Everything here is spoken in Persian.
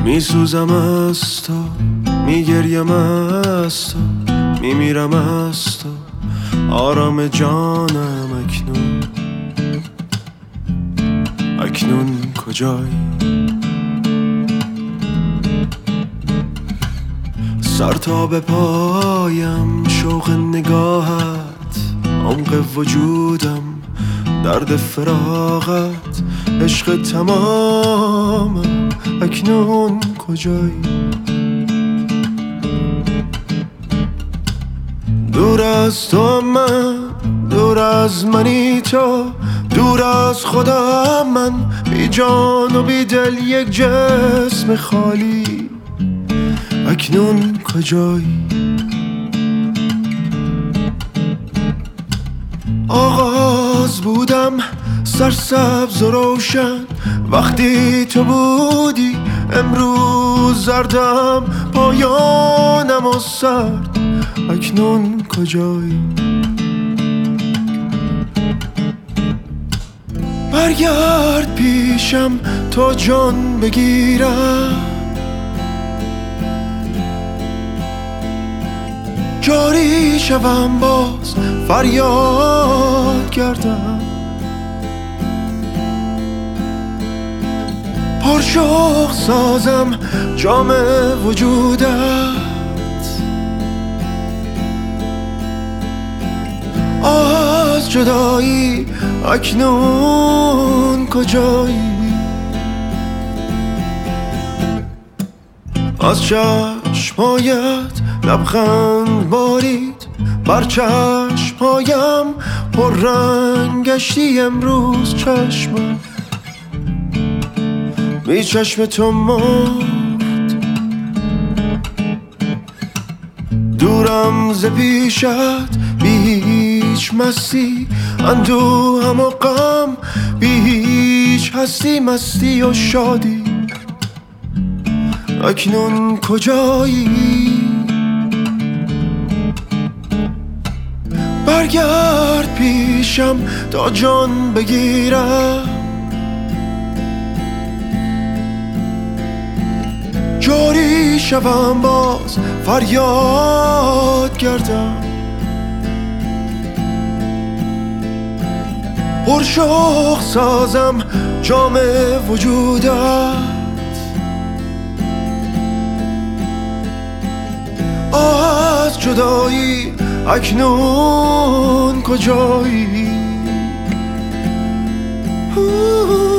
میسوزم از تو، میگریم از تو، میمیرم از تو، آرام جانم اکنون کجایی؟ سر تا به پایم شوق نگاهت، عمق وجودم درد فراغت، عشق تمامم اکنون کجایی؟ دور از تو من، دور از منی تو، دور از خودم من، بی جان و بی دل یک جسم خالی، اکنون کجایی؟ آغاز بودم سرسبز و روشن، وقتی تو بودی، امروز زردم پایانم و سرد، اکنون کجایی؟ برگرد پیشم تا جان بگیرم، جاری شوم باز فریاد کردم، پرشوق سازم جام وجودت، از جدایی اکنون کجایی؟ از چشمهایت لبخند بارید بر چشمهایم، پر رنگ گشتی امروز چشمم، بی چشم تو مرد، دورم ز پیشت بی هیچ مستی، اندوهم و غم بی هیچ هستی، مستی و شادی، اکنون کجایی؟ برگرد پیشم تا جان بگیرم، جاری شوم باز فریاد کردم، پرشوق سازم جام وجودت، از جدایی اکنون کجایی؟